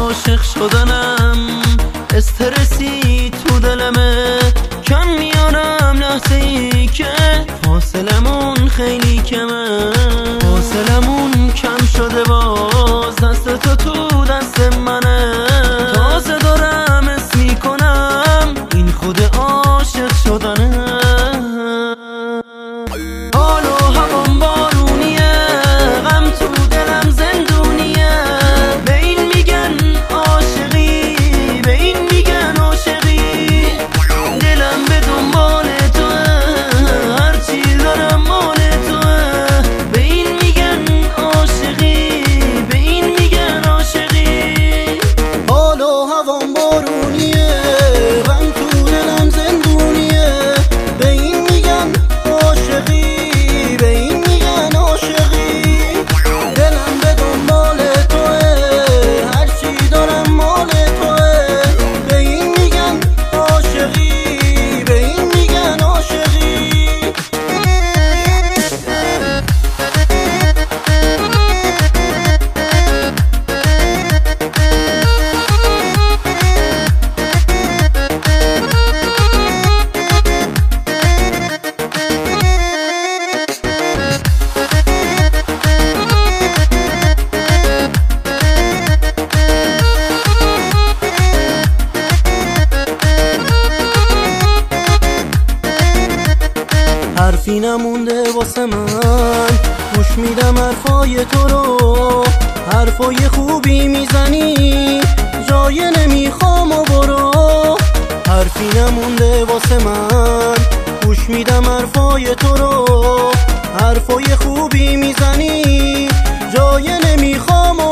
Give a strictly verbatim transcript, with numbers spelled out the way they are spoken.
عاشق شدنم استرسی تو دلمه، کم میارم لحظه ای که فاصلمون خیلی کمه. فاصلمون کم شده باز دست تو تو دست منه، تازه دارم حس میکنم این خود عاشق شدنه. حال و هوام بارونیه، غم تو دلم زندونیه، به این میگن عاشقی، به این میگن عاشقی. دلم به دنبال توه، هرچی دارم مال توه، به این میگن عاشقی، به این میگن عاشقی. حال و هوام بارونیه، غم تو دلم زندونیه، به این میگن عاشقی، به این میگن عاشقی. دلم به دنبال توه، هرچی دارم مال توه، به این میگن عاشقی، به این میگن عاشقی. حرفی نمونده واسه من، گوش میدم حرفای تو رو، حرفای خوبی میزنی جای نمیخوام و برو. حرفی نمونده واسه من، گوش میدم حرفای تو رو، حرفای خوبی میزنی جای نمیخوام و